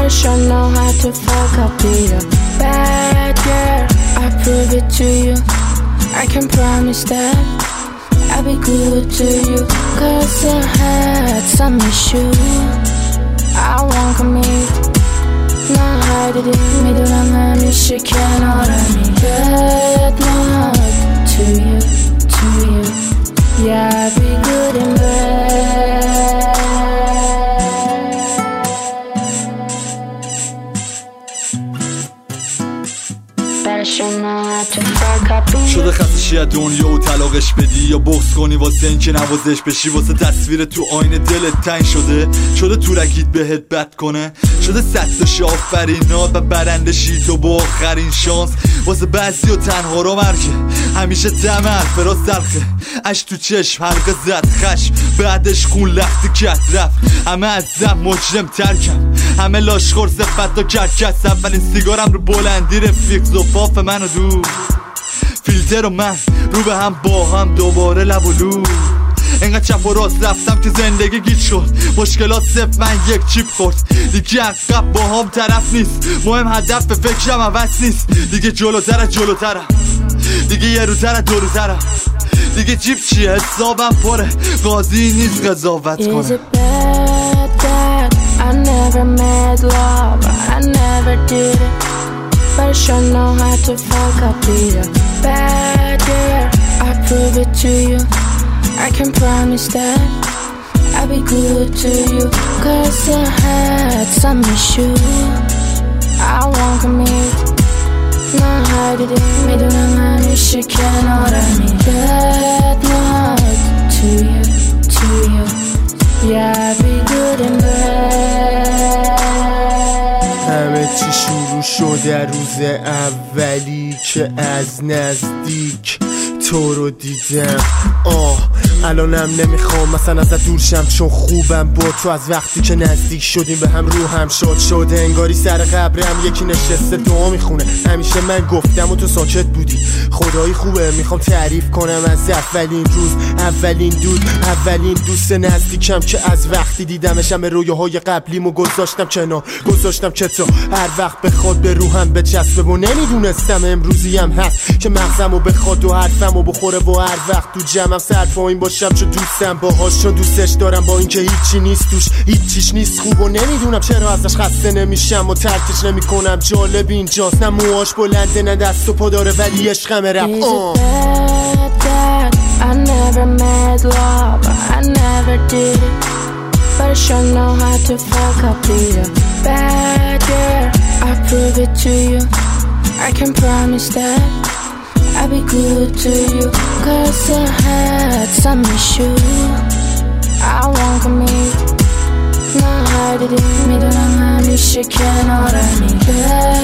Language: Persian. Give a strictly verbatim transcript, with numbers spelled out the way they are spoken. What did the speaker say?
I sure know how to fuck up. Be a bad girl, I prove it to you. I can promise that I'll be good to you. Cause I had some issues I won't commit. Now hide it in میدونم همیشه کنارمی. Bad luck to you, to you. Yeah, I'll be good in bed. شده خستشی از دنیا و طلاقش بدی یا بغض کنی واسه این که نوازش بشی. واسه تصویر تو آینه دلت تنگ شده. شده تو رکیت بهت بد کنه. شده صد تا شافرینات و برنده شی تو با آخرین شانس. واسه بعضی و تنها رو مرگه همیشه دم حرف را سرخه. اش تو چشم حلقه زد خشم بعدش خون لختی کت رفت. همه ازم مجرم ترکم همه لاشخور صفت و کرکس. اولین سیگارم رو بلندی رفیق زفاف من و دور. فیلتر و من رو به هم با هم دوباره لب و لو. انقدر چپ و راست رفتم که زندگی گیج شد. مشکلات صف من یک چیپ خورد. دیگه عقب با هم طرف نیست. مهم هدف به فکرم عوض نیست. دیگه جلوتر جلوترم. دیگه یه روتر دو روترم. دیگه جیب چیه حسابم پره. قاضی نیست قضاوت کنه. I never made love, I never did it. But I sure know how to fuck up. Be a bad girl, I prove it to you. I can promise that I'll be good to you. Cause I had some issues I won't commit. Now hide it in میدونم همیشه کنارمی. Bad luck to you, to you. Yeah, I'll be good in bed. همه چی شروع شده روز اولی که از نزدیک تو رو دیدم. آه الانم نمیخوام مثلا ازت دور شم چون خوبم با تو. از وقتی که نزدیک شدیم به هم روحم شاد شده. انگاری سر قبرم یکی نشسته دعا میخونه. همیشه من گفتم و تو ساکت بودی. خدایی خوبه میخوام تعریف کنم از اولین روز اولین دود اولین دوست نزدیکم که از وقتی دیدمشم به رویاهای قبلیمو گذاشتم کنار. گذاشتم که تو هر وقت بخواد به روحم بچسبه و نمیدونستم امروزیم هست که مغزمو بخواد و حرفمو بخوره و هر وقت تو جمعم سر پایین باشم چون دوستم باهاش. چون دوستش دارم با اینکه هیچی نیست توش هیچیش نیست خوب و نمیدونم چرا ازش خسته نمیشم و ترکش نمیکنم. جالب اینجاست نه موهاش بلنده نه دست و پا داره ولی عشقم رپ. I never made love, I never did it. But I sure know how to fuck up. Be a bad girl, I prove it to you. I can promise that I'll be good to you. Cause I had some issues I won't commit. Now hide it in میدونم همیشه کنارمی.